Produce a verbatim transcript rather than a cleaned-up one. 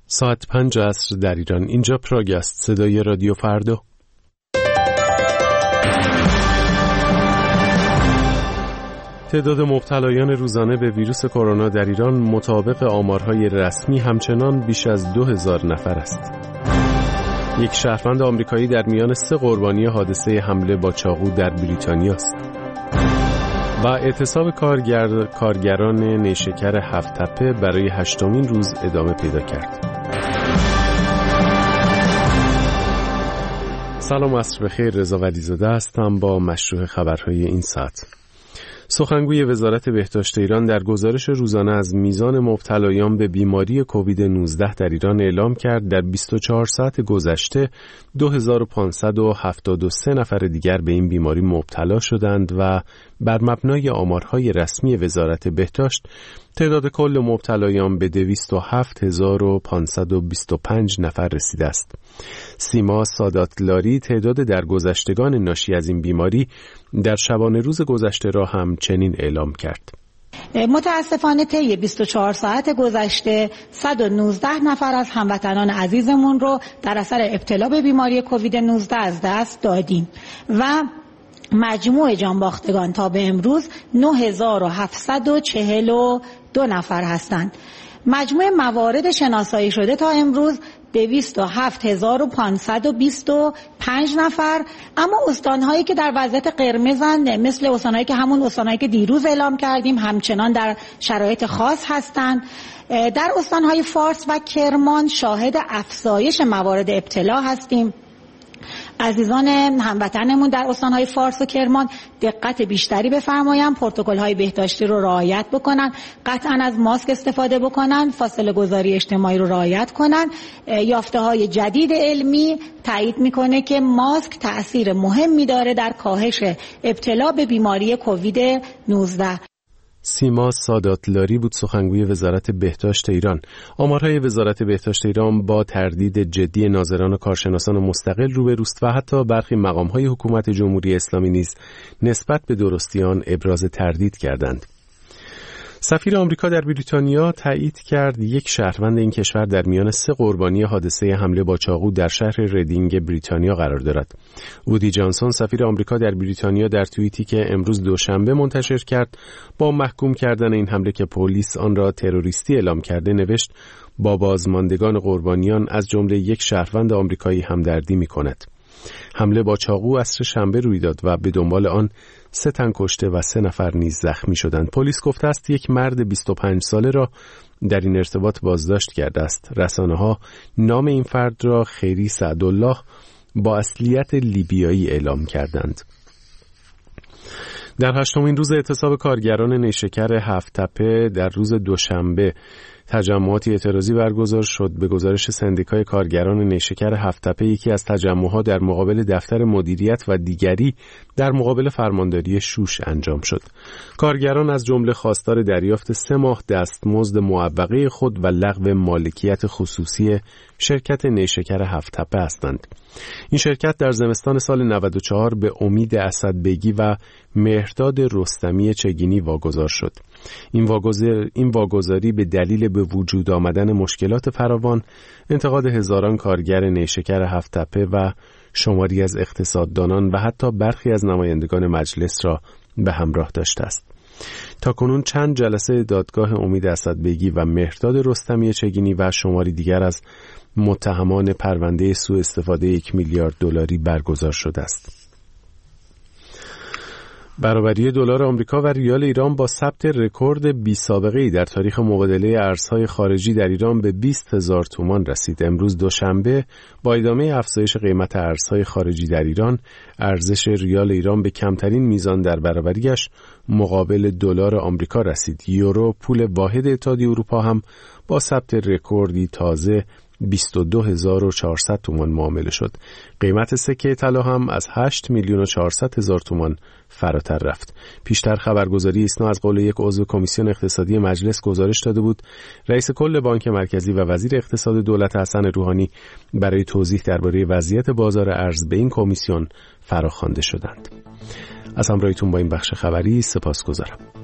ساعت پنج عصر در ایران. اینجا پراگ است، صدای رادیو فردا. تعداد مبتلایان روزانه به ویروس کرونا در ایران مطابق آمارهای رسمی همچنان بیش از دو هزار نفر است. یک شهروند آمریکایی در میان سه قربانی حادثه حمله با چاقو در بریتانیا است. و اعتصاب کارگر... کارگران نیشکر هفت تپه برای هشتمین روز ادامه پیدا کرد. سلام، عصر بخیر. رضا ولیزاده هستم با مشروع خبرهای این ساعت. سخنگوی وزارت بهداشت ایران در گزارش روزانه از میزان مبتلایان به بیماری کووید نوزده در ایران اعلام کرد در بیست و چهار ساعت گذشته دو هزار و پانصد و هفتاد و سه نفر دیگر به این بیماری مبتلا شدند و بر مبنای آمارهای رسمی وزارت بهداشت تعداد کل مبتلایان به دویست و هفت هزار و پانصد و بیست و پنج نفر رسیده است. سیما ساداتلاری تعداد درگذشتگان ناشی از این بیماری در شبانه روز گذشته را هم چنین اعلام کرد. متاسفانه طی بیست و چهار ساعت گذشته صد و نوزده نفر از هموطنان عزیزمون رو در اثر ابتلا به بیماری کووید نوزده از دست دادیم و مجموع جانباختگان تا به امروز نه هزار و هفتصد و چهل و دو نفر هستند. مجموع موارد شناسایی شده تا امروز دویست و هفت هزار و پانصد و بیست و پنج نفر، اما استانهایی که در وضعیت قرمزند مثل استانهایی که همون استانهایی که دیروز اعلام کردیم همچنان در شرایط خاص هستند. در استانهای فارس و کرمان شاهد افزایش موارد ابتلا هستیم. عزیزان هموطنمون در استانهای فارس و کرمان دقت بیشتری بفرمایند، پروتکل‌های بهداشتی رو رعایت بکنن، قطعاً از ماسک استفاده بکنن، فاصله گذاری اجتماعی رو رعایت کنن. یافته‌های جدید علمی تایید میکنه که ماسک تأثیر مهمی داره در کاهش ابتلا به بیماری کووید نوزده. سیما ساداتلاری بود سخنگوی وزارت بهداشت ایران. آمارهای وزارت بهداشت ایران با تردید جدی ناظران و کارشناسان مستقل روبروست و حتی برخی مقام‌های حکومت جمهوری اسلامی نیز نسبت به درستی آن ابراز تردید کردند. سفیر آمریکا در بریتانیا تایید کرد یک شهروند این کشور در میان سه قربانی حادثه حمله با چاقو در شهر ریدینگ بریتانیا قرار دارد. وودی جانسون سفیر آمریکا در بریتانیا در توییتی که امروز دوشنبه منتشر کرد با محکوم کردن این حمله که پلیس آن را تروریستی اعلام کرده نوشت با بازماندگان قربانیان از جمله یک شهروند آمریکایی همدردی می‌کند. حمله با چاقو عصر شنبه روی داد و به دنبال آن سه تن کشته و سه نفر نیز زخمی شدند. پلیس گفته است یک مرد بیست و پنج ساله را در این ارتباط بازداشت کرده است. رسانه‌ها نام این فرد را خیری سعدالله با اصلیت لیبیایی اعلام کردند. در هشتمین روز اعتصاب کارگران نیشکر هفت تپه در روز دوشنبه تجمعاتی اعتراضی برگزار شد. به گزارش سندیکای کارگران نیشکر هفت تپه یکی از تجمعها در مقابل دفتر مدیریت و دیگری در مقابل فرمانداری شوش انجام شد. کارگران از جمله خواستار دریافت سه ماه دستمزد معوقه خود و لغو مالکیت خصوصی شرکت نیشکر هفت تپه هستند. این شرکت در زمستان سال نود و چهار به امید اسدبگی و مهرداد رستمی چگینی واگذار شد. این واگذار این واگذاری به دلیل به وجود آمدن مشکلات فراوان، انتقاد هزاران کارگر نیشکر هفت تپه و شماری از اقتصاددانان و حتی برخی از نمایندگان مجلس را به همراه داشته است. تاکنون چند جلسه دادگاه امید اسدبگی و مهرداد رستمی چگینی و شماری دیگر از متهمان پرونده سوء استفاده یک میلیارد دلاری برگزار شده است. برابری دلار آمریکا و ریال ایران با ثبت رکورد بی سابقه‌ای در تاریخ مبادله ارزهای خارجی در ایران به بیست هزار تومان رسید. امروز دوشنبه با ادامه افزایش قیمت ارزهای خارجی در ایران، ارزش ریال ایران به کمترین میزان در برابریش مقابل دلار آمریکا رسید. یورو پول واحد اتحادیه اروپا هم با ثبت رکوردی تازه بیست و دو هزار و چهارصد تومان معامله شد. قیمت سکه طلا هم از هشت میلیون و چهارصد هزار تومان فراتر رفت. پیشتر خبرگزاری ایسنا از قول یک عضو کمیسیون اقتصادی مجلس گزارش داده بود رئیس کل بانک مرکزی و وزیر اقتصاد دولت حسن روحانی برای توضیح درباره وضعیت بازار ارز به این کمیسیون فراخوانده شدند. از همراهیتون با این بخش خبری سپاسگزارم.